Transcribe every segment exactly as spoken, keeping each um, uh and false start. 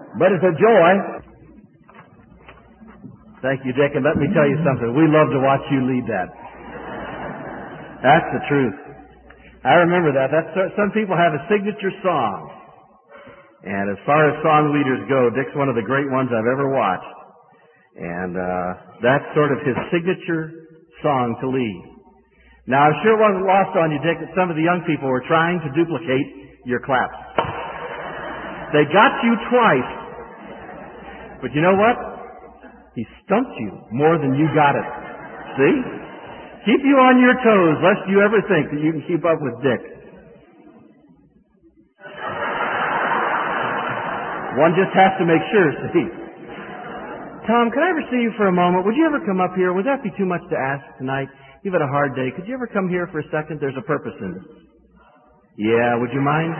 But it's a joy. Thank you, Dick. And let me tell you something. We love to watch you lead that. That's the truth. I remember that. That's, some people have a signature song. And as far as song leaders go, Dick's one of the great ones I've ever watched. And uh, that's sort of his signature song to lead. Now, I'm sure it wasn't lost on you, Dick, that some of the young people were trying to duplicate your claps. They got you twice. But you know what? He stumped you more than you got it. See? Keep you on your toes, lest you ever think that you can keep up with Dick. One just has to make sure, see. Tom, could I ever see you for a moment? Would you ever come up here? Would that be too much to ask tonight? You've had a hard day. Could you ever come here for a second? There's a purpose in it. Yeah, would you mind?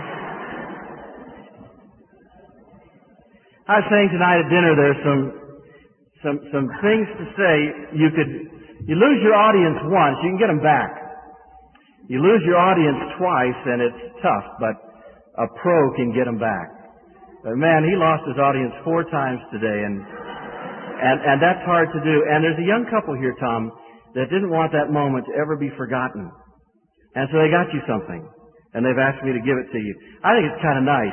I was saying tonight at dinner there's some some some things to say. You could you lose your audience once, you can get them back. You lose your audience twice and it's tough, but a pro can get them back. But man, he lost his audience four times today, and and and that's hard to do. And there's a young couple here, Tom, that didn't want that moment to ever be forgotten. And so they got you something. And they've asked me to give it to you. I think it's kind of nice.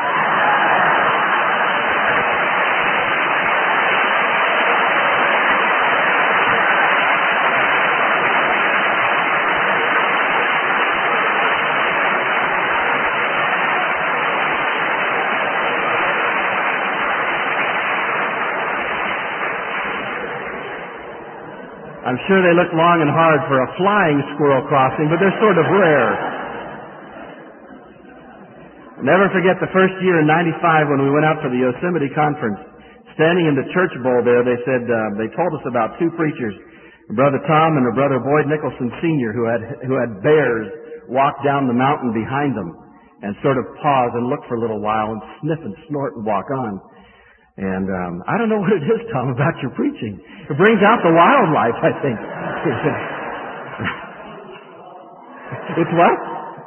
I'm sure they look long and hard for a flying squirrel crossing, but they're sort of rare. Never forget the first year in ninety-five when we went out for the Yosemite Conference. Standing in the church bowl there, they said, uh, they told us about two preachers, Brother Tom and Brother Boyd Nicholson Senior, who had, who had bears walk down the mountain behind them and sort of pause and look for a little while and sniff and snort and walk on. And um, I don't know what it is, Tom, about your preaching. It brings out the wildlife, I think. It's what?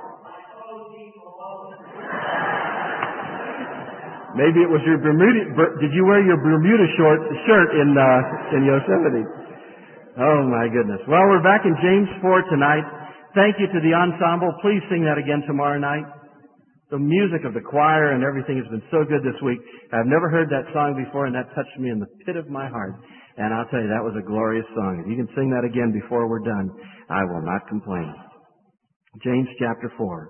Maybe it was your Bermuda. Did you wear your Bermuda short shirt in uh, in Yosemite? Oh my goodness. Well, we're back in James four tonight. Thank you to the ensemble. Please sing that again tomorrow night. The music of the choir and everything has been so good this week. I've never heard that song before, and that touched me in the pit of my heart. And I'll tell you, that was a glorious song. If you can sing that again before we're done, I will not complain. James chapter four.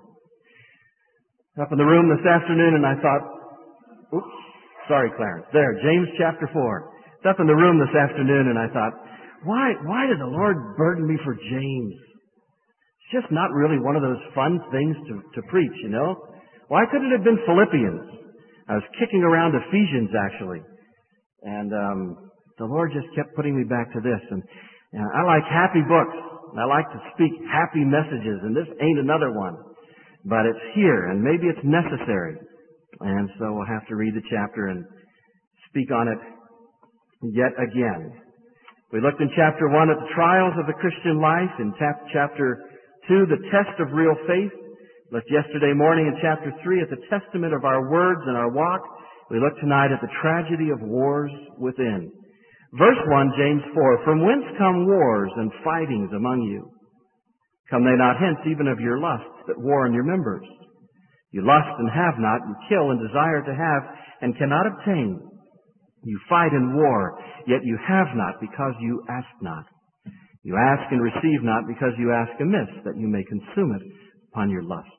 Up in the room this afternoon, and I thought, oops, sorry, Clarence. There, James chapter four. It's up in the room this afternoon, and I thought, why, why did the Lord burden me for James? It's just not really one of those fun things to, to preach, you know? Why couldn't it have been Philippians? I was kicking around Ephesians, actually. And um, the Lord just kept putting me back to this. And, and I like happy books. I like to speak happy messages, and this ain't another one. But it's here, and maybe it's necessary. And so we'll have to read the chapter and speak on it yet again. We looked in chapter one at the trials of the Christian life. In chapter two, the test of real faith. Looked yesterday morning in chapter three at the testament of our words and our walk. We look tonight at the tragedy of wars within. Verse one, James four, from whence come wars and fightings among you? Come they not hence even of your lusts that war in your members? You lust and have not, you kill and desire to have and cannot obtain. You fight in war, yet you have not because you ask not. You ask and receive not because you ask amiss, that you may consume it upon your lusts.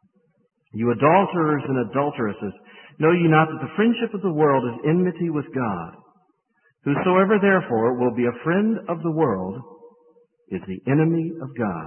You adulterers and adulteresses, know ye not that the friendship of the world is enmity with God? Whosoever therefore will be a friend of the world is the enemy of God.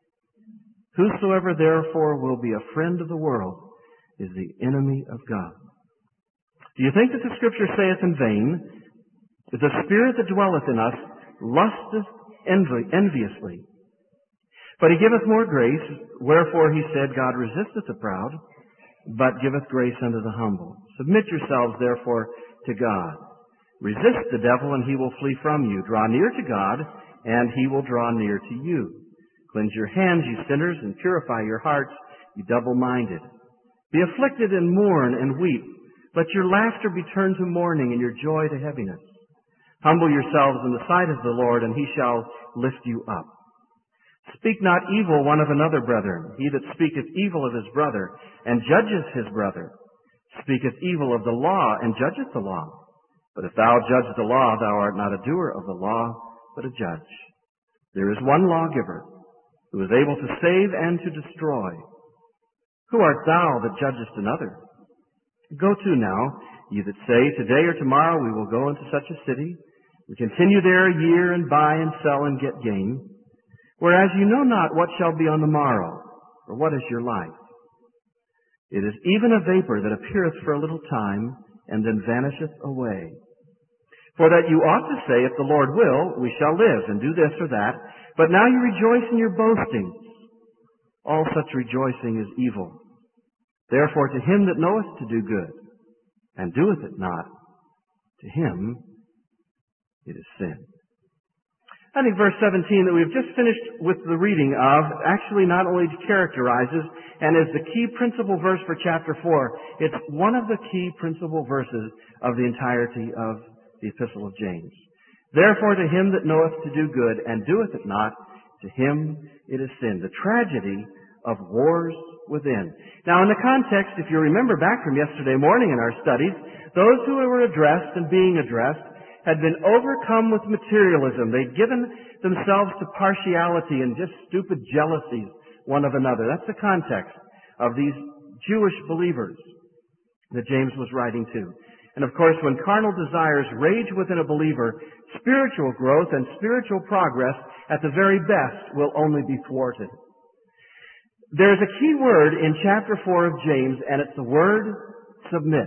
Whosoever therefore will be a friend of the world is the enemy of God. Do you think that the Scripture saith in vain, that the Spirit that dwelleth in us lusteth envy, enviously? But he giveth more grace, wherefore he said, God resisteth the proud, but giveth grace unto the humble. Submit yourselves therefore to God. Resist the devil, and he will flee from you. Draw near to God, and he will draw near to you. Cleanse your hands, you sinners, and purify your hearts, you double-minded. Be afflicted and mourn and weep. Let your laughter be turned to mourning and your joy to heaviness. Humble yourselves in the sight of the Lord, and he shall lift you up. Speak not evil one of another, brethren. He that speaketh evil of his brother, and judgeth his brother, speaketh evil of the law, and judgeth the law. But if thou judge the law, thou art not a doer of the law, but a judge. There is one lawgiver, who is able to save and to destroy. Who art thou that judgest another? Go to now, ye that say, today or tomorrow we will go into such a city, and continue there a year, and buy and sell and get gain, whereas you know not what shall be on the morrow, or what is your life. It is even a vapor that appeareth for a little time, and then vanisheth away. For that you ought to say, if the Lord will, we shall live, and do this or that, but now you rejoice in your boastings. All such rejoicing is evil. Therefore to him that knoweth to do good, and doeth it not, to him it is sin. I think verse seventeen that we've just finished with the reading of actually not only characterizes and is the key principal verse for chapter four, it's one of the key principal verses of the entirety of the Epistle of James. Therefore to him that knoweth to do good and doeth it not, to him it is sin. The tragedy of wars within. Now in the context, if you remember back from yesterday morning in our studies, those who were addressed and being addressed had been overcome with materialism. They'd given themselves to partiality and just stupid jealousies one of another. That's the context of these Jewish believers that James was writing to. And of course, when carnal desires rage within a believer, spiritual growth and spiritual progress at the very best will only be thwarted. There's a key word in chapter four of James, and it's the word submit.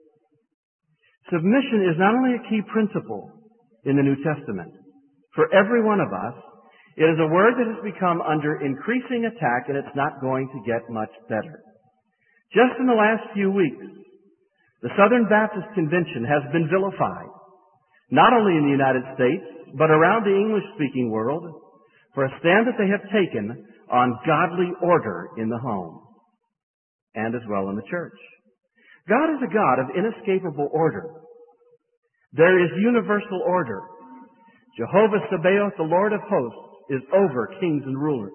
Submission is not only a key principle in the New Testament. For every one of us, it is a word that has become under increasing attack, and it's not going to get much better. Just in the last few weeks, the Southern Baptist Convention has been vilified, not only in the United States, but around the English-speaking world, for a stand that they have taken on godly order in the home, and as well in the church. God is a God of inescapable order. There is universal order. Jehovah Sabaoth, the Lord of hosts, is over kings and rulers.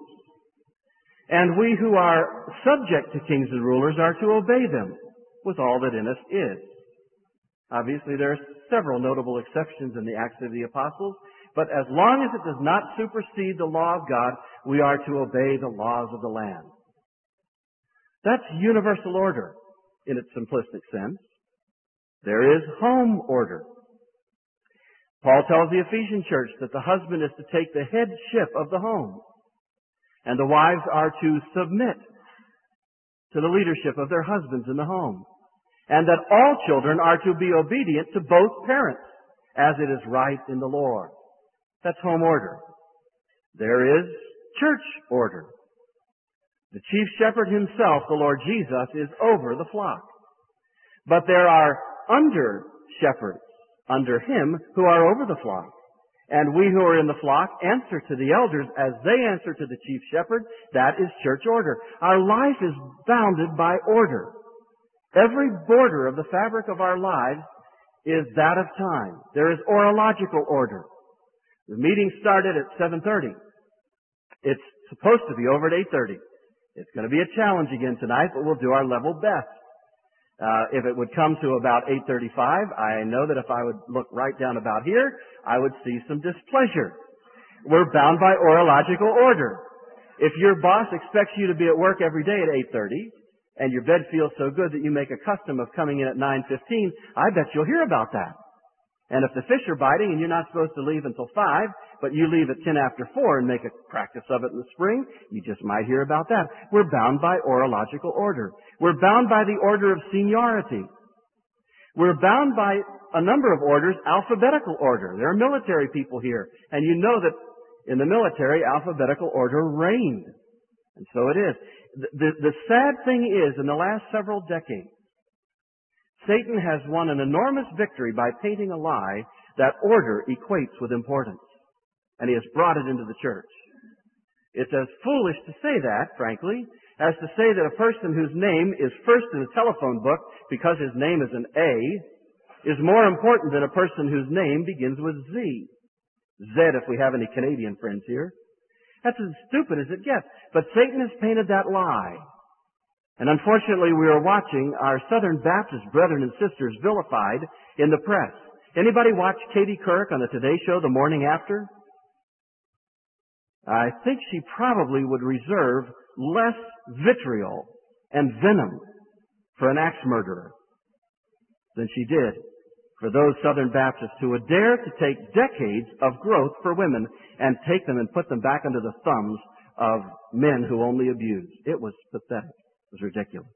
And we who are subject to kings and rulers are to obey them with all that in us is. Obviously, there are several notable exceptions in the Acts of the Apostles, but as long as it does not supersede the law of God, we are to obey the laws of the land. That's universal order in its simplistic sense. There is home order. Paul tells the Ephesian church that the husband is to take the headship of the home, and the wives are to submit to the leadership of their husbands in the home, and that all children are to be obedient to both parents, as it is right in the Lord. That's home order. There is church order. The chief shepherd himself, the Lord Jesus, is over the flock. But there are under shepherds under him who are over the flock. And we who are in the flock answer to the elders as they answer to the chief shepherd. That is church order. Our life is bounded by order. Every border of the fabric of our lives is that of time. There is orological order. The meeting started at seven thirty. It's supposed to be over at eight thirty. It's going to be a challenge again tonight, but we'll do our level best. Uh, if it would come to about eight thirty-five, I know that if I would look right down about here, I would see some displeasure. We're bound by orological order. If your boss expects you to be at work every day at eight thirty, and your bed feels so good that you make a custom of coming in at nine fifteen, I bet you'll hear about that. And if the fish are biting and you're not supposed to leave until five, but you leave at ten after four and make a practice of it in the spring, you just might hear about that. We're bound by orological order. We're bound by the order of seniority. We're bound by a number of orders, alphabetical order. There are military people here, and you know that in the military, alphabetical order reigned. And so it is. The, the, the sad thing is, in the last several decades, Satan has won an enormous victory by painting a lie that order equates with importance. And he has brought it into the church. It's as foolish to say that, frankly, as to say that a person whose name is first in the telephone book because his name is an A is more important than a person whose name begins with Z. Z if we have any Canadian friends here. That's as stupid as it gets. But Satan has painted that lie. And unfortunately, we are watching our Southern Baptist brethren and sisters vilified in the press. Anybody watch Katie Couric on the Today Show the morning after? I think she probably would reserve less vitriol and venom for an axe murderer than she did for those Southern Baptists who would dare to take decades of growth for women and take them and put them back under the thumbs of men who only abuse. It was pathetic. It was ridiculous.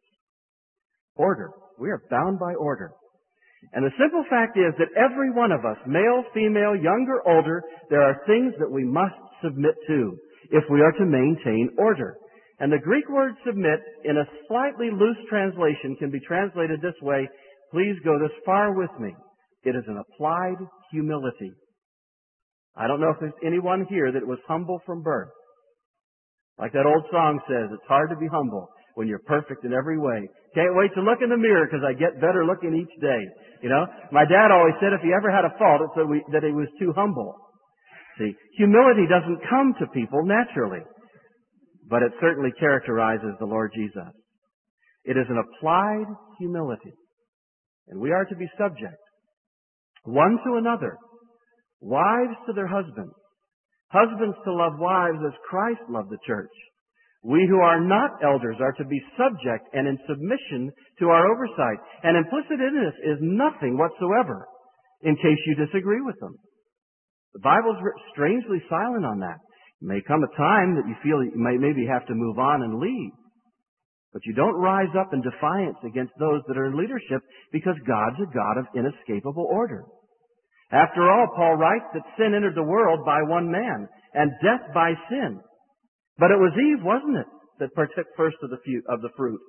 Order. We are bound by order. And the simple fact is that every one of us, male, female, young or older, there are things that we must submit to if we are to maintain order. And the Greek word submit, in a slightly loose translation, can be translated this way. Please go this far with me. It is an applied humility. I don't know if there's anyone here that was humble from birth. Like that old song says, it's hard to be humble when you're perfect in every way. Can't wait to look in the mirror because I get better looking each day. You know, my dad always said if he ever had a fault, it's that, we, that he was too humble. See, humility doesn't come to people naturally, but it certainly characterizes the Lord Jesus. It is an applied humility, and we are to be subject one to another, wives to their husbands, husbands to love wives as Christ loved the church. We who are not elders are to be subject and in submission to our oversight. And implicit in this is nothing whatsoever, in case you disagree with them. The Bible's strangely silent on that. It may come a time that you feel you may maybe have to move on and leave. But you don't rise up in defiance against those that are in leadership because God's a God of inescapable order. After all, Paul writes that sin entered the world by one man and death by sin. But it was Eve, wasn't it, that partook first of the, fu- of the fruit?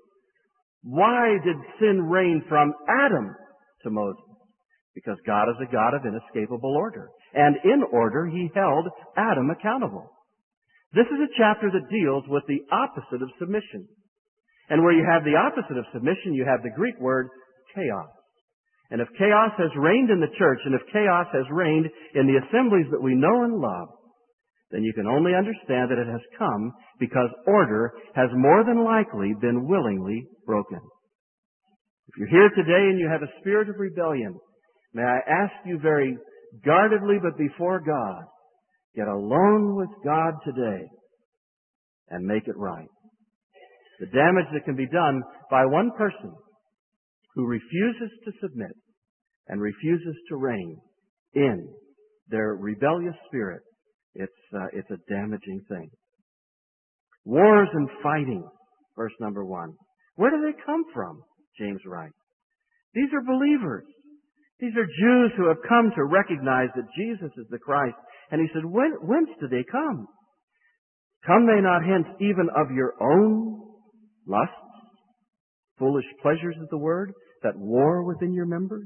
Why did sin reign from Adam to Moses? Because God is a God of inescapable order. And in order, He held Adam accountable. This is a chapter that deals with the opposite of submission. And where you have the opposite of submission, you have the Greek word chaos. And if chaos has reigned in the church, and if chaos has reigned in the assemblies that we know and love, then you can only understand that it has come because order has more than likely been willingly broken. If you're here today and you have a spirit of rebellion, may I ask you very guardedly but before God, get alone with God today and make it right. The damage that can be done by one person who refuses to submit and refuses to reign in their rebellious spirit, It's, uh, it's a damaging thing. Wars and fighting, verse number one. Where do they come from? James writes. These are believers. These are Jews who have come to recognize that Jesus is the Christ. And he said, when, whence do they come? Come they not hence even of your own lusts? Foolish pleasures is the word that war within your members?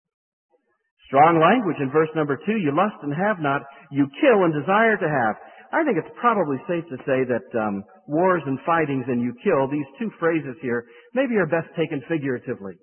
Strong language in verse number two, you lust and have not, you kill and desire to have. I think it's probably safe to say that um, wars and fightings and you kill, these two phrases here, maybe are best taken figuratively.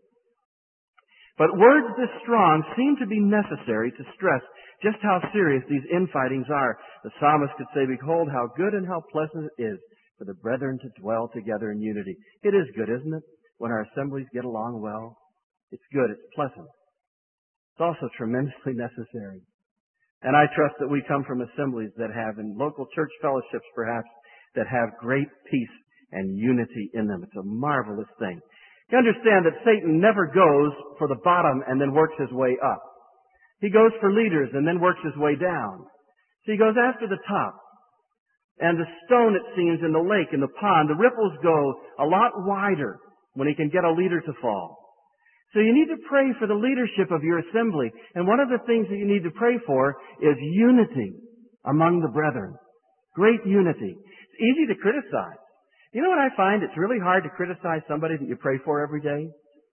But words this strong seem to be necessary to stress just how serious these infightings are. The psalmist could say, behold how good and how pleasant it is for the brethren to dwell together in unity. It is good, isn't it, when our assemblies get along well? It's good, it's pleasant. It's also tremendously necessary. And I trust that we come from assemblies that have, in local church fellowships perhaps, that have great peace and unity in them. It's a marvelous thing. You understand that Satan never goes for the bottom and then works his way up. He goes for leaders and then works his way down. So he goes after the top. And the stone, it seems, in the lake, in the pond, the ripples go a lot wider when he can get a leader to fall. So you need to pray for the leadership of your assembly. And one of the things that you need to pray for is unity among the brethren. Great unity. It's easy to criticize. You know what I find? It's really hard to criticize somebody that you pray for every day.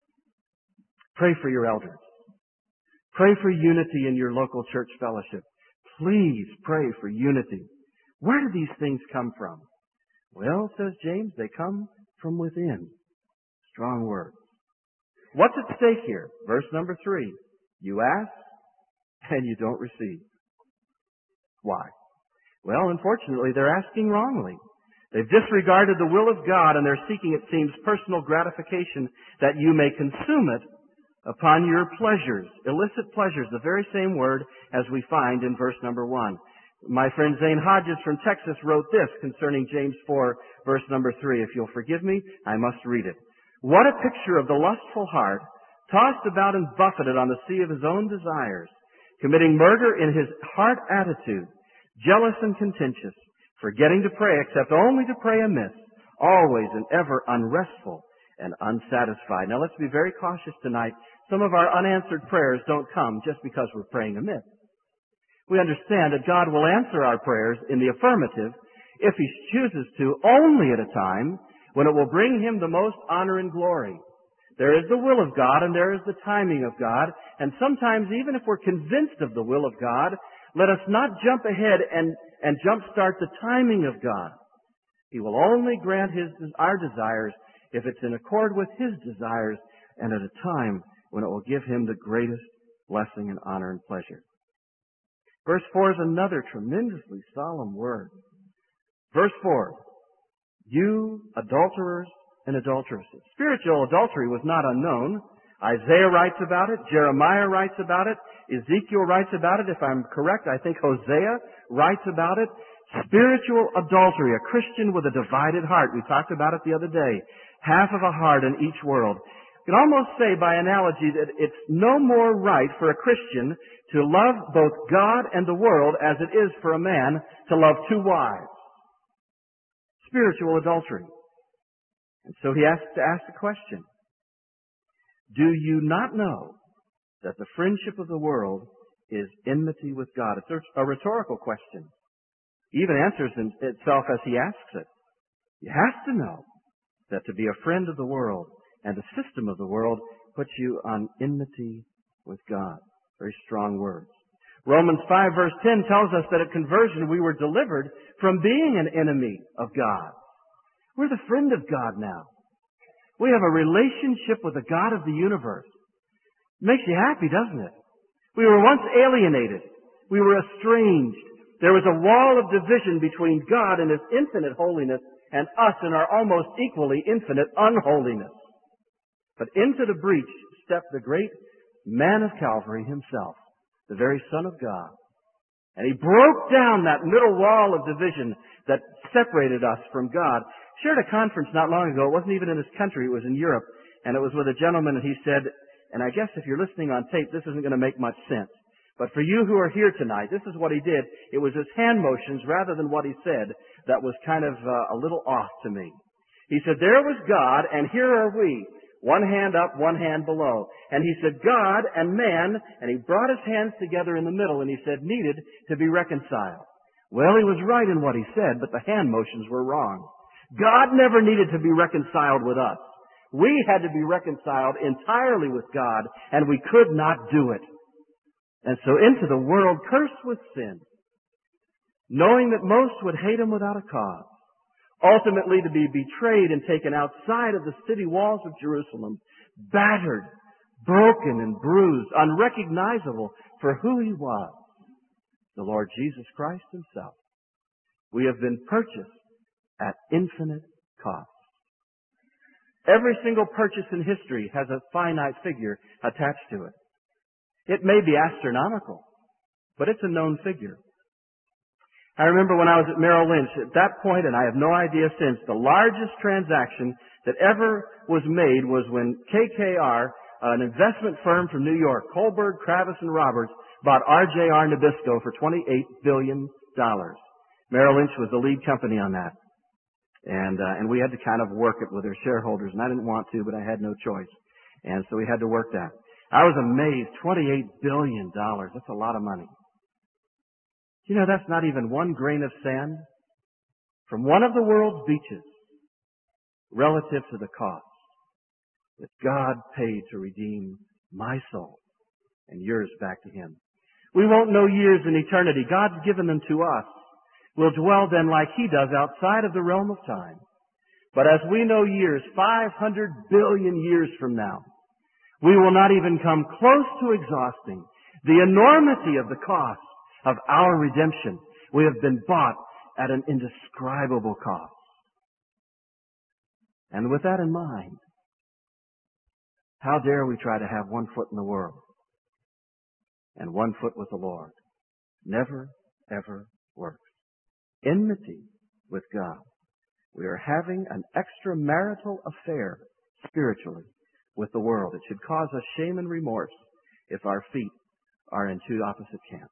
Pray for your elders. Pray for unity in your local church fellowship. Please pray for unity. Where do these things come from? Well, says James, they come from within. Strong words. What's at stake here? Verse number three. You ask and you don't receive. Why? Well, unfortunately, they're asking wrongly. They've disregarded the will of God, and they're seeking, it seems, personal gratification that you may consume it upon your pleasures. Illicit pleasures, the very same word as we find in verse number one. My friend Zane Hodges from Texas wrote this concerning James four, verse number three. If you'll forgive me, I must read it. What a picture of the lustful heart, tossed about and buffeted on the sea of his own desires, committing murder in his heart attitude, jealous and contentious, forgetting to pray except only to pray amiss, always and ever unrestful and unsatisfied. Now let's be very cautious tonight. Some of our unanswered prayers don't come just because we're praying amiss. We understand that God will answer our prayers in the affirmative if He chooses to, only at a time when it will bring Him the most honor and glory. There is the will of God and there is the timing of God, and sometimes even if we're convinced of the will of God, let us not jump ahead and, and jumpstart the timing of God. He will only grant His, our desires if it's in accord with His desires and at a time when it will give Him the greatest blessing and honor and pleasure. Verse four is another tremendously solemn word. Verse four, you adulterers and adulteresses. Spiritual adultery was not unknown. Isaiah writes about it. Jeremiah writes about it. Ezekiel writes about it. If I'm correct, I think Hosea writes about it. Spiritual adultery, a Christian with a divided heart. We talked about it the other day. Half of a heart in each world. You can almost say by analogy that it's no more right for a Christian to love both God and the world as it is for a man to love two wives. Spiritual adultery. And so he has to ask the question, do you not know that the friendship of the world is enmity with God? It's a rhetorical question. He even answers itself as he asks it. You have to know that to be a friend of the world and the system of the world puts you on enmity with God. Very strong words. Romans five verse ten tells us that at conversion we were delivered from being an enemy of God. We're the friend of God now. We have a relationship with the God of the universe. It makes you happy, doesn't it? We were once alienated. We were estranged. There was a wall of division between God and His infinite holiness and us in our almost equally infinite unholiness. But into the breach stepped the great man of Calvary Himself, the very Son of God. And He broke down that middle wall of division that separated us from God. Shared a conference not long ago. It wasn't even in His country. It was in Europe. And it was with a gentleman, and he said, and I guess if you're listening on tape, this isn't going to make much sense. But for you who are here tonight, this is what he did. It was his hand motions rather than what he said that was kind of uh, a little off to me. He said, there was God, and here are we. One hand up, one hand below. And he said, God and man, and he brought his hands together in the middle, and he said, needed to be reconciled. Well, he was right in what he said, but the hand motions were wrong. God never needed to be reconciled with us. We had to be reconciled entirely with God, and we could not do it. And so into the world cursed with sin, knowing that most would hate Him without a cause, ultimately to be betrayed and taken outside of the city walls of Jerusalem, battered, broken and bruised, unrecognizable for who He was, the Lord Jesus Christ Himself. We have been purchased at infinite cost. Every single purchase in history has a finite figure attached to it. It may be astronomical, but it's a known figure. I remember when I was at Merrill Lynch, at that point, and I have no idea since, the largest transaction that ever was made was when K K R, an investment firm from New York, Kohlberg, Kravis, and Roberts, bought R J R Nabisco for twenty-eight billion dollars. Merrill Lynch was the lead company on that. And, uh, and we had to kind of work it with their shareholders, and I didn't want to, but I had no choice. And so we had to work that. I was amazed. twenty-eight billion dollars. That's a lot of money. You know, that's not even one grain of sand from one of the world's beaches relative to the cost that God paid to redeem my soul and yours back to Him. We won't know years in eternity. God's given them to us. We'll dwell then like He does outside of the realm of time. But as we know years, five hundred billion years from now, we will not even come close to exhausting the enormity of the cost of our redemption. We have been bought at an indescribable cost. And with that in mind, how dare we try to have one foot in the world and one foot with the Lord? Never, ever works. Enmity with God. We are having an extramarital affair spiritually with the world. It should cause us shame and remorse if our feet are in two opposite camps.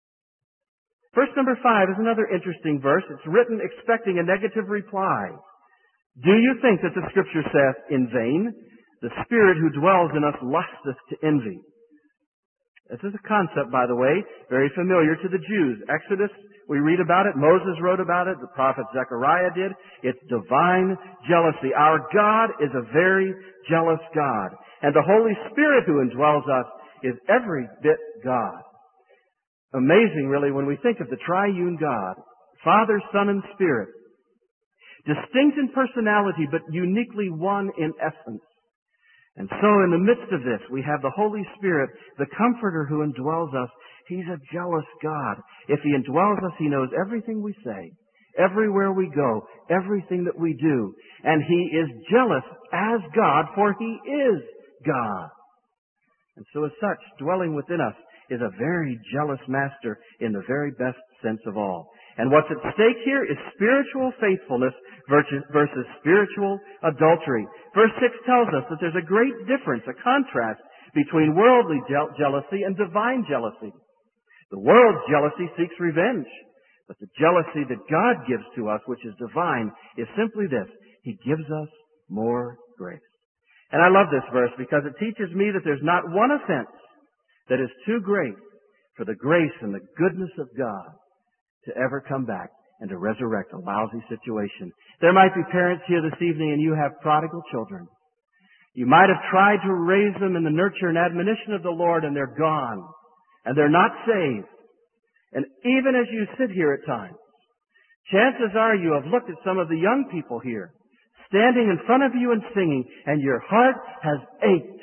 Verse number five is another interesting verse. It's written expecting a negative reply. Do you think that the Scripture saith, in vain, the Spirit who dwells in us lusteth to envy? This is a concept, by the way, very familiar to the Jews. Exodus, we read about it. Moses wrote about it. The prophet Zechariah did. It's divine jealousy. Our God is a very jealous God. And the Holy Spirit who indwells us is every bit God. Amazing, really, when we think of the triune God, Father, Son, and Spirit. Distinct in personality, but uniquely one in essence. And so in the midst of this, we have the Holy Spirit, the Comforter who indwells us. He's a jealous God. If He indwells us, He knows everything we say, everywhere we go, everything that we do. And He is jealous as God, for He is God. And so as such, dwelling within us is a very jealous master in the very best sense of all. And what's at stake here is spiritual faithfulness versus, versus spiritual adultery. Verse six tells us that there's a great difference, a contrast between worldly je- jealousy and divine jealousy. The world's jealousy seeks revenge, but the jealousy that God gives to us, which is divine, is simply this: He gives us more grace. And I love this verse because it teaches me that there's not one offense that is too great for the grace and the goodness of God to ever come back and to resurrect a lousy situation. There might be parents here this evening and you have prodigal children. You might have tried to raise them in the nurture and admonition of the Lord, and they're gone. And they're not saved. And even as you sit here at times, chances are you have looked at some of the young people here, standing in front of you and singing, and your heart has ached.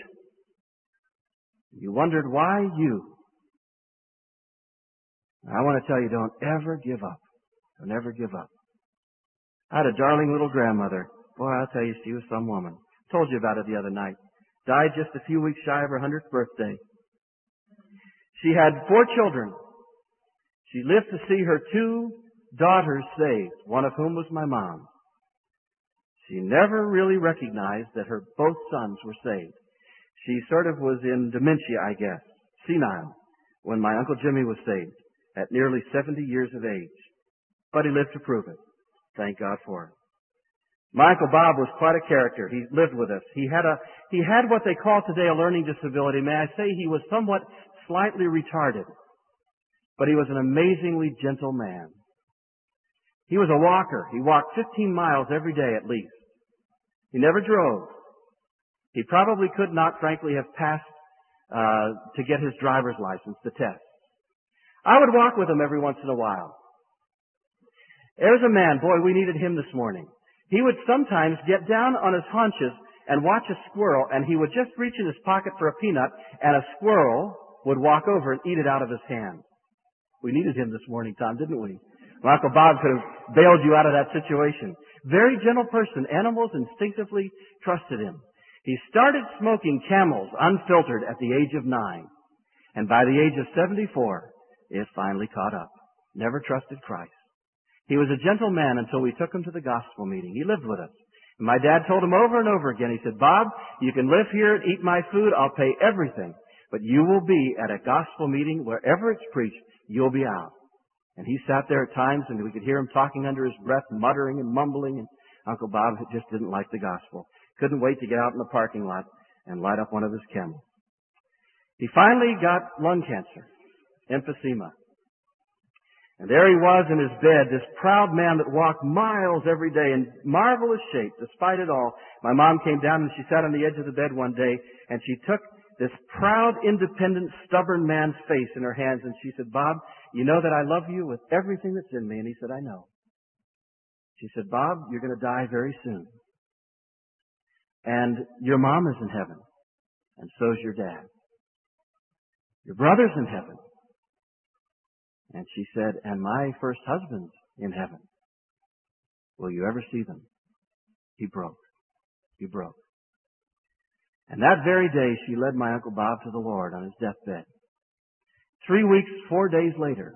You wondered why you. I want to tell you, don't ever give up. Don't ever give up. I had a darling little grandmother. Boy, I'll tell you, she was some woman. Told you about it the other night. Died just a few weeks shy of her hundredth birthday. She had four children. She lived to see her two daughters saved, one of whom was my mom. She never really recognized that her both sons were saved. She sort of was in dementia, I guess, senile, when my Uncle Jimmy was saved at nearly seventy years of age. But he lived to prove it. Thank God for it. My Uncle Bob was quite a character. He lived with us. He had a, he had what they call today a learning disability. May I say he was somewhat slightly retarded. But he was an amazingly gentle man. He was a walker. He walked fifteen miles every day at least. He never drove. He probably could not, frankly, have passed uh, to get his driver's license, the test. I would walk with him every once in a while. There's a man, boy, we needed him this morning. He would sometimes get down on his haunches and watch a squirrel, and he would just reach in his pocket for a peanut, and a squirrel would walk over and eat it out of his hand. We needed him this morning, Tom, didn't we? Well, Uncle Bob could have bailed you out of that situation. Very gentle person. Animals instinctively trusted him. He started smoking Camels unfiltered at the age of nine. And by the age of seventy-four, it finally caught up. Never trusted Christ. He was a gentle man until we took him to the gospel meeting. He lived with us. And my dad told him over and over again, he said, Bob, you can live here and eat my food. I'll pay everything. But you will be at a gospel meeting wherever it's preached. You'll be out. And he sat there at times and we could hear him talking under his breath, muttering and mumbling. And Uncle Bob just didn't like the gospel. Couldn't wait to get out in the parking lot and light up one of his Camels. He finally got lung cancer, emphysema. And there he was in his bed, this proud man that walked miles every day in marvelous shape, despite it all. My mom came down and she sat on the edge of the bed one day and she took this proud, independent, stubborn man's face in her hands and she said, Bob, you know that I love you with everything that's in me. And he said, I know. She said, Bob, you're going to die very soon. And your mom is in heaven. And so's your dad. Your brother's in heaven. And she said, and my first husband's in heaven. Will you ever see them? He broke. He broke. And that very day, she led my Uncle Bob to the Lord on his deathbed. Three weeks, four days later,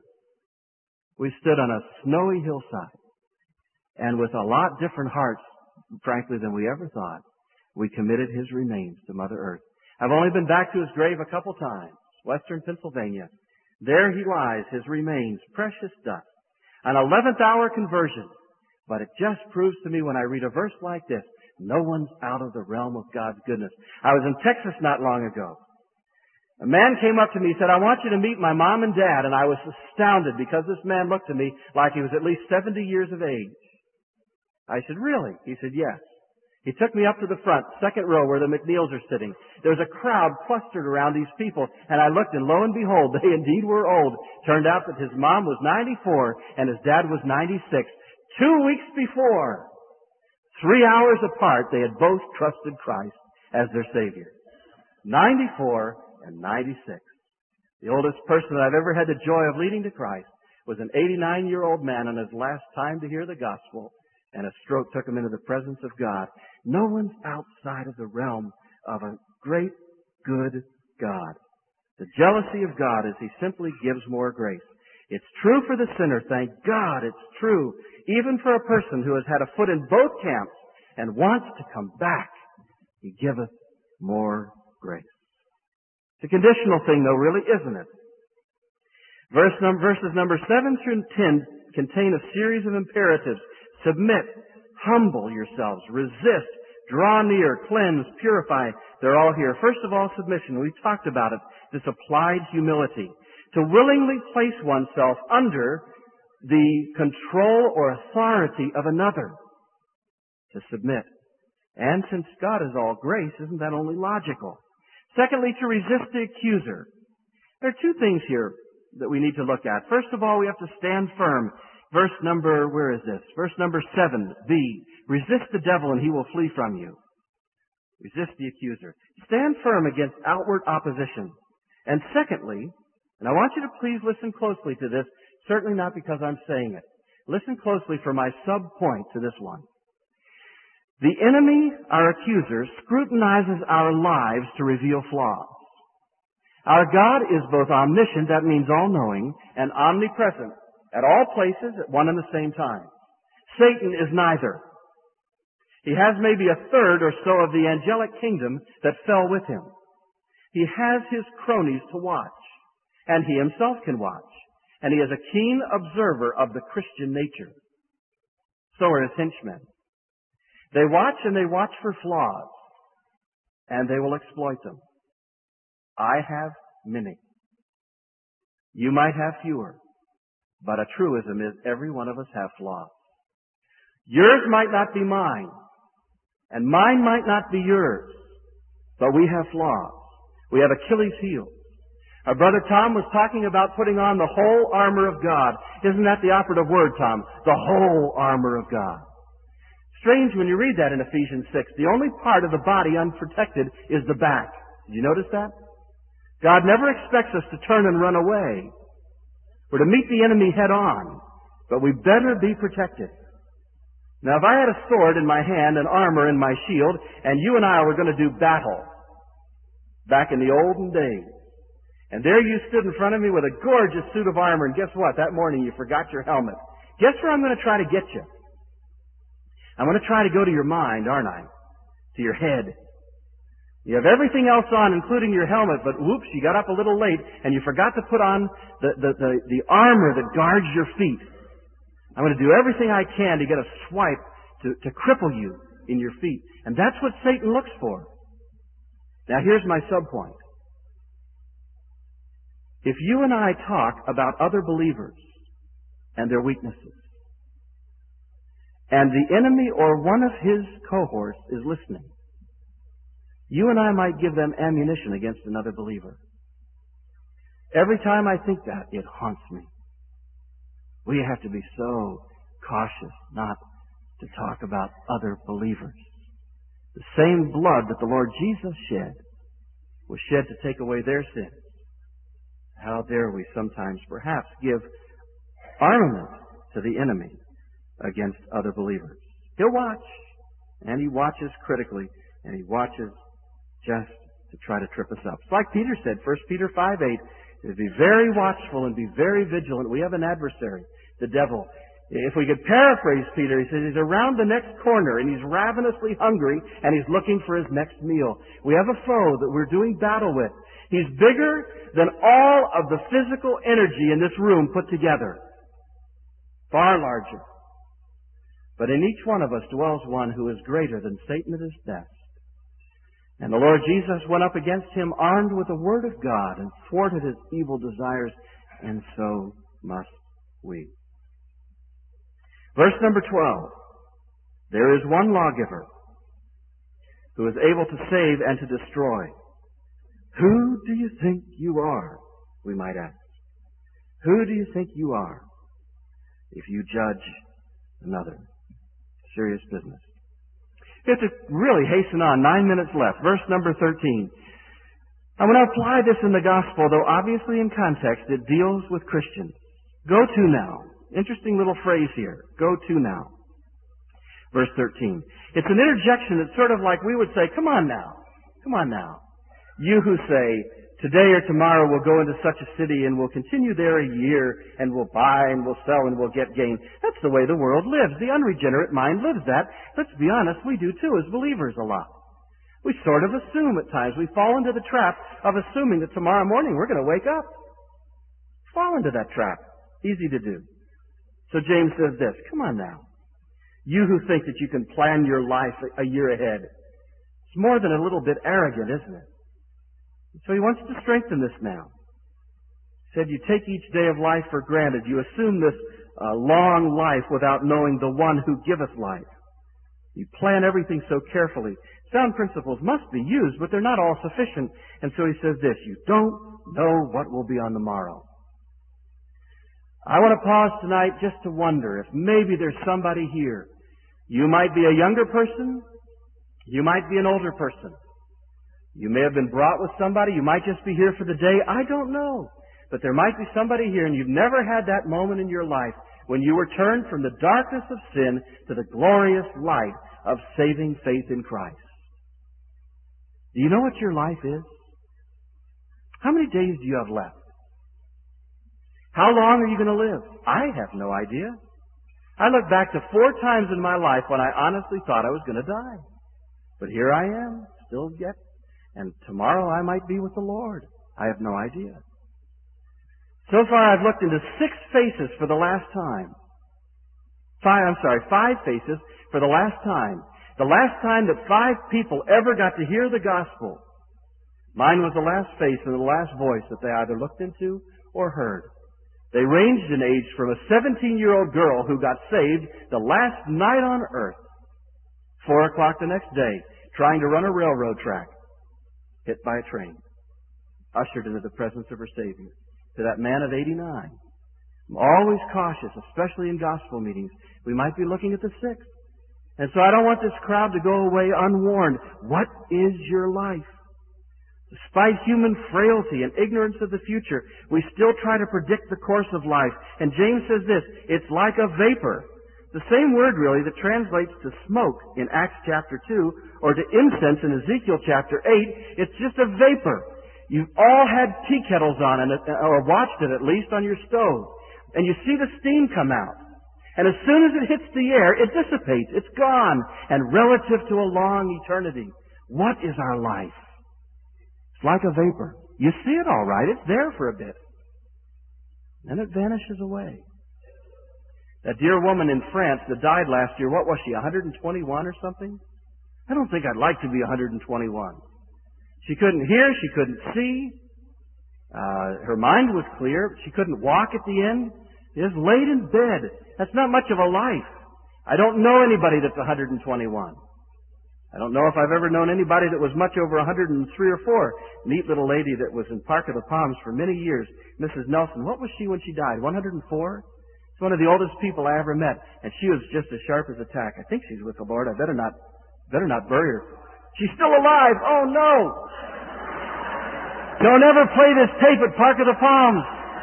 we stood on a snowy hillside. And with a lot different hearts, frankly, than we ever thought, we committed his remains to Mother Earth. I've only been back to his grave a couple times, western Pennsylvania. There he lies, his remains, precious dust. An eleventh hour conversion. But it just proves to me when I read a verse like this, no one's out of the realm of God's goodness. I was in Texas not long ago. A man came up to me and said, I want you to meet my mom and dad. And I was astounded because this man looked to me like he was at least seventy years of age. I said, really? He said, yes. He took me up to the front, second row where the McNeils are sitting. There was a crowd clustered around these people. And I looked and lo and behold, they indeed were old. Turned out that his mom was ninety-four and his dad was ninety-six. Two weeks before, three hours apart, they had both trusted Christ as their Savior. ninety-four and ninety-six. The oldest person that I've ever had the joy of leading to Christ was an eighty-nine-year-old man on his last time to hear the gospel, and a stroke took him into the presence of God. No one's outside of the realm of a great, good God. The jealousy of God is He simply gives more grace. It's true for the sinner, thank God it's true. Even for a person who has had a foot in both camps and wants to come back, He giveth more grace. It's a conditional thing though, really, isn't it? Verse num- verses number seven through ten contain a series of imperatives. Submit, humble yourselves, resist, draw near, cleanse, purify. They're all here. First of all, submission. We've talked about it. This applied humility. To willingly place oneself under the control or authority of another. To submit. And since God is all grace, isn't that only logical? Secondly, to resist the accuser. There are two things here that we need to look at. First of all, we have to stand firm. Verse number, where is this? Verse number seven, B. Resist the devil and he will flee from you. Resist the accuser. Stand firm against outward opposition. And secondly, and I want you to please listen closely to this, certainly not because I'm saying it. Listen closely for my sub-point to this one. The enemy, our accuser, scrutinizes our lives to reveal flaws. Our God is both omniscient, that means all-knowing, and omnipresent, at all places at one and the same time. Satan is neither. He has maybe a third or so of the angelic kingdom that fell with him. He has his cronies to watch, and he himself can watch. And he is a keen observer of the Christian nature. So are his henchmen. They watch and they watch for flaws, and they will exploit them. I have many. You might have fewer, but a truism is every one of us have flaws. Yours might not be mine, and mine might not be yours, but we have flaws. We have Achilles' heels. Our brother Tom was talking about putting on the whole armor of God. Isn't that the operative word, Tom? The whole armor of God. Strange when you read that in Ephesians six. The only part of the body unprotected is the back. Did you notice that? God never expects us to turn and run away. We're to meet the enemy head on, but we better be protected. Now, if I had a sword in my hand and armor in my shield, and you and I were going to do battle back in the olden days, and there you stood in front of me with a gorgeous suit of armor, and guess what? That morning you forgot your helmet. Guess where I'm going to try to get you? I'm going to try to go to your mind, aren't I? To your head. You have everything else on, including your helmet, but whoops, you got up a little late, and you forgot to put on the, the, the, the armor that guards your feet. I'm going to do everything I can to get a swipe to, to cripple you in your feet. And that's what Satan looks for. Now here's my subpoint. If you and I talk about other believers and their weaknesses, and the enemy or one of his cohorts is listening, you and I might give them ammunition against another believer. Every time I think that, it haunts me. We have to be so cautious not to talk about other believers. The same blood that the Lord Jesus shed was shed to take away their sins. How dare we sometimes perhaps give armament to the enemy against other believers? He'll watch, and he watches critically, and he watches just to try to trip us up. It's like Peter said, First Peter five eight, be very watchful and be very vigilant. We have an adversary, the devil. If we could paraphrase Peter, he says he's around the next corner and he's ravenously hungry and he's looking for his next meal. We have a foe that we're doing battle with. He's bigger than all of the physical energy in this room put together. Far larger. But in each one of us dwells one who is greater than Satan at his best. And the Lord Jesus went up against him armed with the Word of God and thwarted his evil desires, and so must we. Verse number twelve. There is one lawgiver who is able to save and to destroy. Who do you think you are? We might ask. Who do you think you are if you judge another? Serious business. We have to really hasten on. Nine minutes left. Verse number thirteen. I want to apply this in the gospel, though obviously in context it deals with Christians. Go to now. Interesting little phrase here. Go to now. Verse thirteen. It's an interjection that's sort of like we would say, come on now. Come on now. You who say, today or tomorrow we'll go into such a city and we'll continue there a year and we'll buy and we'll sell and we'll get gain. That's the way the world lives. The unregenerate mind lives that. Let's be honest, we do too as believers a lot. We sort of assume at times. We fall into the trap of assuming that tomorrow morning we're going to wake up. Fall into that trap. Easy to do. So James says this, come on now. You who think that you can plan your life a year ahead. It's more than a little bit arrogant, isn't it? So he wants to strengthen this now. He said you take each day of life for granted. You assume this uh, long life without knowing the one who giveth life. You plan everything so carefully. Sound principles must be used, but they're not all sufficient. And so he says this, you don't know what will be on the morrow. I want to pause tonight just to wonder if maybe there's somebody here. You might be a younger person. You might be an older person. You may have been brought with somebody. You might just be here for the day. I don't know. But there might be somebody here and you've never had that moment in your life when you were turned from the darkness of sin to the glorious light of saving faith in Christ. Do you know what your life is? How many days do you have left? How long are you going to live? I have no idea. I look back to four times in my life when I honestly thought I was going to die. But here I am, still yet. And tomorrow I might be with the Lord. I have no idea. So far I've looked into six faces for the last time. Five, I'm sorry, five faces for the last time. The last time that five people ever got to hear the gospel. Mine was the last face and the last voice that they either looked into or heard. They ranged in age from a seventeen-year-old girl who got saved the last night on earth, four o'clock the next day, trying to run a railroad track, hit by a train, ushered into the presence of her Savior, to that man of eighty-nine. I'm always cautious, especially in gospel meetings. We might be looking at the sick. And so I don't want this crowd to go away unwarned. What is your life? Despite human frailty and ignorance of the future, we still try to predict the course of life. And James says this, it's like a vapor. The same word, really, that translates to smoke in Acts chapter two or to incense in Ezekiel chapter eight. It's just a vapor. You've all had tea kettles on it, or watched it at least on your stove. And you see the steam come out. And as soon as it hits the air, it dissipates. It's gone. And relative to a long eternity, what is our life? It's like a vapor. You see it all right. It's there for a bit. Then it vanishes away. That dear woman in France that died last year, what was she, one hundred twenty-one or something? I don't think I'd like to be one hundred twenty-one. She couldn't hear, she couldn't see. Uh, her mind was clear, but she couldn't walk at the end. She just laid in bed. That's not much of a life. I don't know anybody that's one hundred twenty-one. I don't know if I've ever known anybody that was much over one hundred three or four. Neat little lady that was in Park of the Palms for many years, Missus Nelson. What was she when she died? one hundred four? It's one of the oldest people I ever met, and she was just as sharp as a tack. I think she's with the Lord. I better not, better not bury her. She's still alive. Oh no! Don't ever play this tape at Park of the Palms.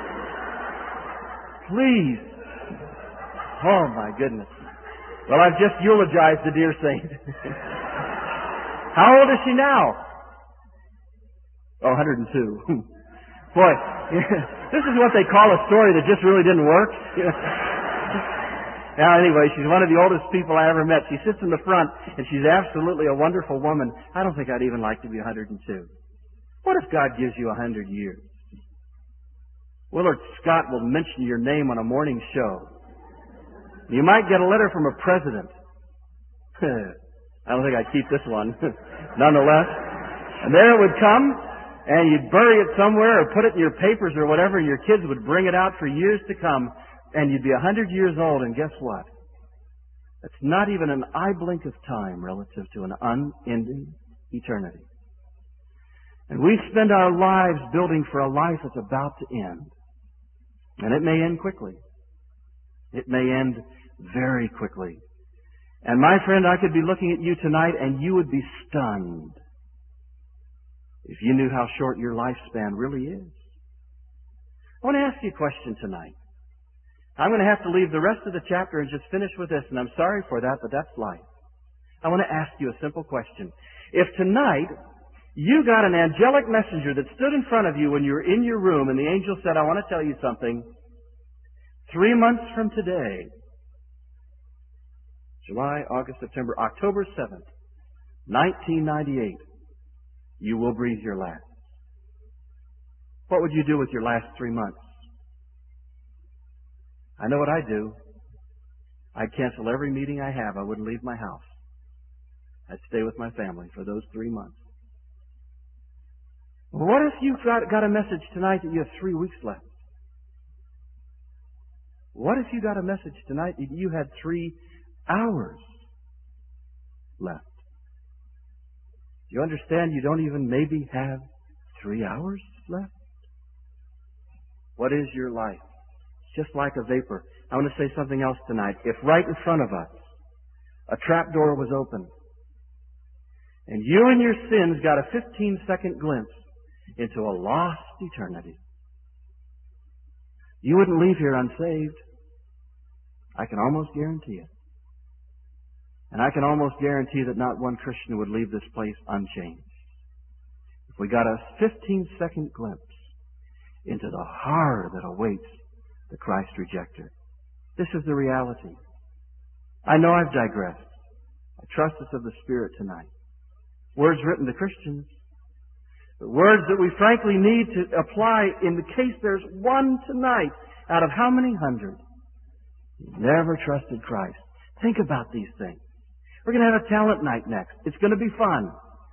Please. Oh my goodness. Well, I've just eulogized the dear saint. How old is she now? Oh, one hundred two. Boy, this is what they call a story that just really didn't work. Now, anyway, she's one of the oldest people I ever met. She sits in the front, and she's absolutely a wonderful woman. I don't think I'd even like to be one hundred two. What if God gives you one hundred years? Willard Scott will mention your name on a morning show. You might get a letter from a president. I don't think I'd keep this one. Nonetheless. And there it would come, and you'd bury it somewhere or put it in your papers or whatever, and your kids would bring it out for years to come, and you'd be a hundred years old, and guess what? That's not even an eye blink of time relative to an unending eternity. And we spend our lives building for a life that's about to end. And it may end quickly. It may end very quickly. And my friend, I could be looking at you tonight and you would be stunned if you knew how short your lifespan really is. I want to ask you a question tonight. I'm going to have to leave the rest of the chapter and just finish with this, and I'm sorry for that, but that's life. I want to ask you a simple question. If tonight you got an angelic messenger that stood in front of you when you were in your room, and the angel said, I want to tell you something. Three months from today, July, August, September, October seventh, nineteen ninety-eight, you will breathe your last. What would you do with your last three months? I know what I'd do. I'd cancel every meeting I have. I wouldn't leave my house. I'd stay with my family for those three months. Well, what if you've got, got a message tonight that you have three weeks left? What if you got a message tonight that you had three hours left? Do you understand you don't even maybe have three hours left? What is your life? It's just like a vapor. I want to say something else tonight. If right in front of us a trap door was open and you and your sins got a fifteen second glimpse into a lost eternity, you wouldn't leave here unsaved. I can almost guarantee it. And I can almost guarantee that not one Christian would leave this place unchanged. If we got a fifteen second glimpse into the horror that awaits the Christ rejecter. This is the reality. I know I've digressed. I trust us of the Spirit tonight. Words written to Christians. The words that we frankly need to apply in the case there's one tonight out of how many hundred who never trusted Christ. Think about these things. We're going to have a talent night next. It's going to be fun.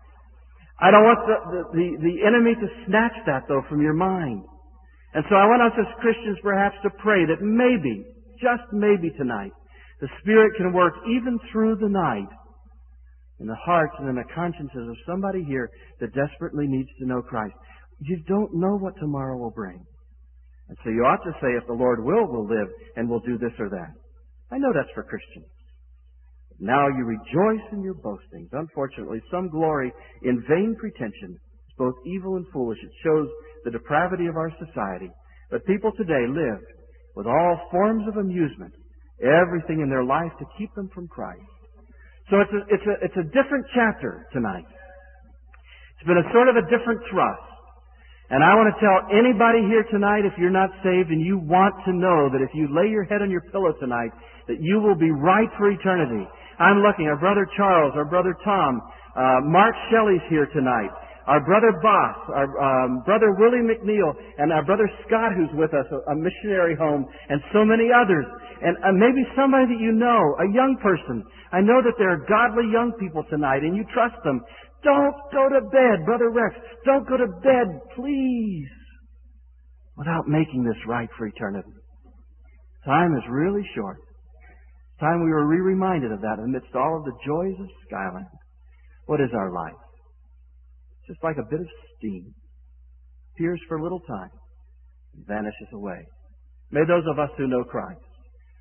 I don't want the, the, the, the enemy to snatch that, though, from your mind. And so I want us as Christians perhaps to pray that maybe, just maybe tonight, the Spirit can work even through the night in the hearts and in the consciences of somebody here that desperately needs to know Christ. You don't know what tomorrow will bring. And so you ought to say, if the Lord will, we'll live and we'll do this or that. I know that's for Christians. Now you rejoice in your boastings. Unfortunately, some glory in vain pretension is both evil and foolish. It shows the depravity of our society. But people today live with all forms of amusement, everything in their life to keep them from Christ. So it's a, it's a, it's a different chapter tonight. It's been a sort of a different thrust. And I want to tell anybody here tonight, if you're not saved and you want to know that if you lay your head on your pillow tonight, that you will be right for eternity. I'm looking, our brother Charles, our brother Tom, uh, Mark Shelley's here tonight. Our brother Boss, our um, brother Willie McNeil, and our brother Scott, who's with us, a, a missionary home, and so many others. And uh, maybe somebody that you know, a young person. I know that there are godly young people tonight, and you trust them. Don't go to bed, Brother Rex. Don't go to bed, please, without making this right for eternity. Time is really short. It's time we were re-reminded of that amidst all of the joys of Skyland. What is our life? Just like a bit of steam. Appears for a little time and vanishes away. May those of us who know Christ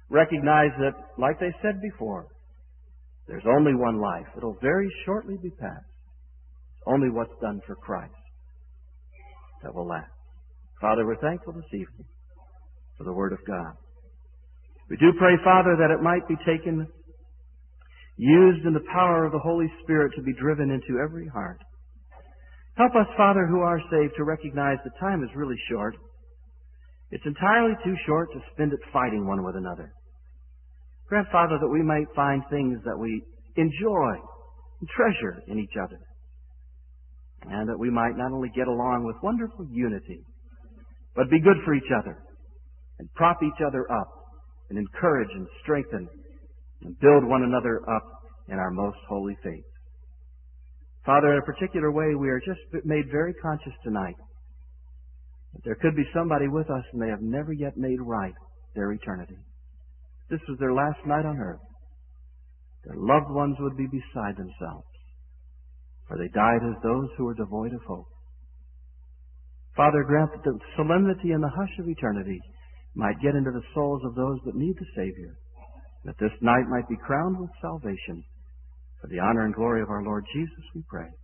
recognize that, like they said before, there's only one life. It'll very shortly be passed. It's only what's done for Christ that will last. Father, we're thankful this evening for the Word of God. We do pray, Father, that it might be taken, used in the power of the Holy Spirit to be driven into every heart. Help us, Father, who are saved, to recognize that time is really short. It's entirely too short to spend it fighting one with another. Grant, Father, that we might find things that we enjoy and treasure in each other, and that we might not only get along with wonderful unity, but be good for each other and prop each other up and encourage and strengthen and build one another up in our most holy faith. Father, in a particular way, we are just made very conscious tonight that there could be somebody with us and they have never yet made right their eternity. This was their last night on earth. Their loved ones would be beside themselves, for they died as those who were devoid of hope. Father, grant that the solemnity and the hush of eternity might get into the souls of those that need the Savior, that this night might be crowned with salvation. For the honor and glory of our Lord Jesus, we pray.